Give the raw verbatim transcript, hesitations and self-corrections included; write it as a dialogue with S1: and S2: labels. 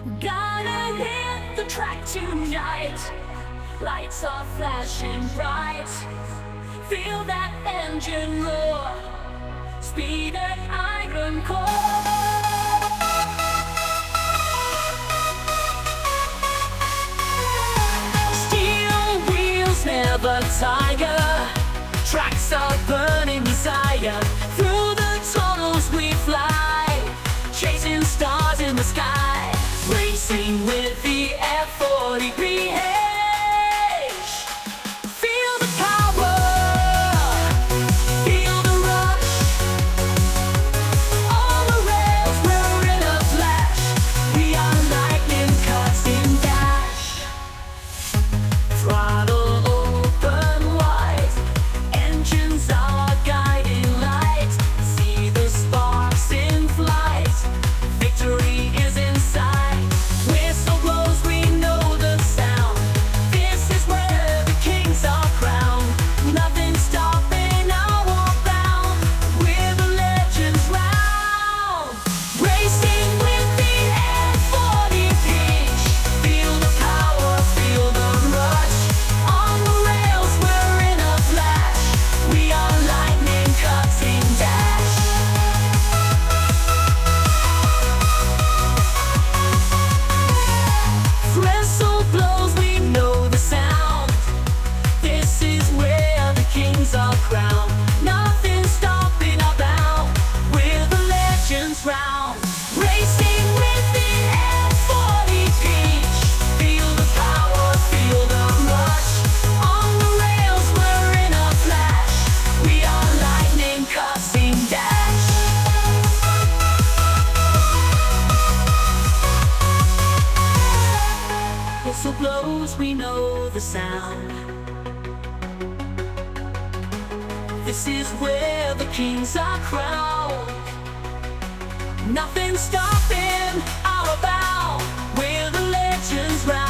S1: Gotta hit the track tonight. Lights are flashing bright. Feel that engine roar. Speed and iron core. Steel wheels never tire. Tracks are burning desire. Through the tunnels we fly, chasing stars in the sky. Racing with the F forty P H. Feel the power, feel the rush. On the rails we're in a flash. We are lightning cutting dash. Throttle open wide. Engines are guiding light. See the sparks in flight. Victory is in sight. Whistle blows, we know the sound. This is where the kings are crowned. Nothing stopping our bound. We're the legends round. Racing with the F forty P H. Feel the power, feel the rush. On the rails we're in a flash. We are lightning cutting dash. Whistle blows, we know the sound. This is where the kings are crowned. Nothing stopping our bound. We're the legends round. Racing with the F forty P H. Feel the power, feel the rush. On the rails we're in a flash. We are lightning cutting dash. Whistle blows, we know the sound. This is where the kings are crowned. Nothing stopping our bound. We're the legends round.